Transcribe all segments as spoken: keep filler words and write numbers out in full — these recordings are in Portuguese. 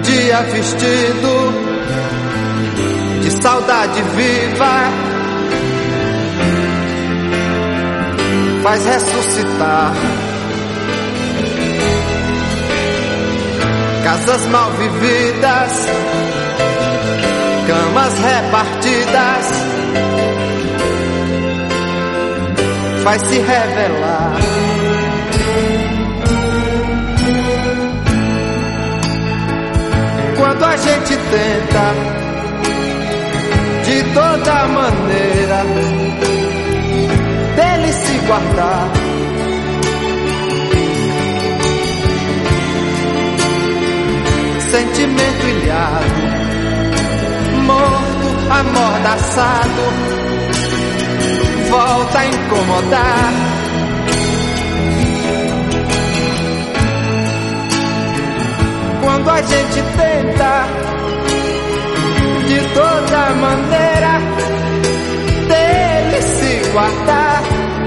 dia vestido de saudade viva, faz ressuscitar casas mal vividas, camas repartidas, faz se revelar quando a gente tenta de toda maneira dele se guardar. Sentimento ilhado, morto, amordaçado, volta a incomodar. Quando a gente tenta de toda maneira dele se guardar.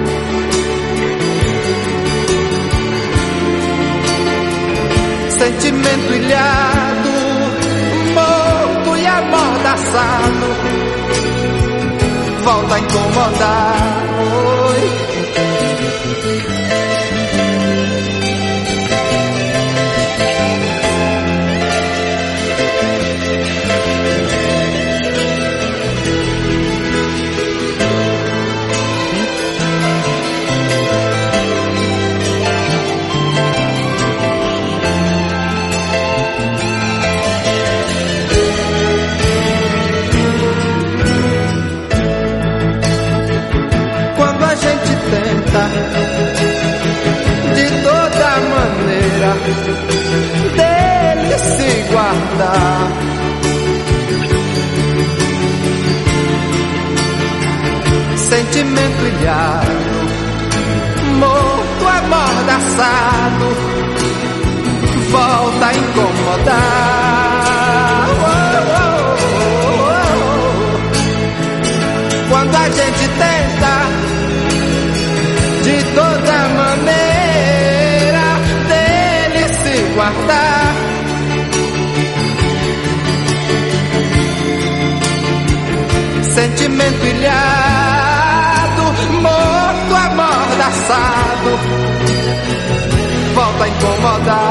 Sentimento ilhado, morto e amordaçado, volta a incomodar. Oi. De toda maneira dele se guardar. Sentimento ilhado, morto, amordaçado, volta a incomodar. Oh, oh, oh, oh. Quando a gente tenta de toda maneira dele se guardar. Sentimento ilhado, morto, amordaçado, volta a incomodar.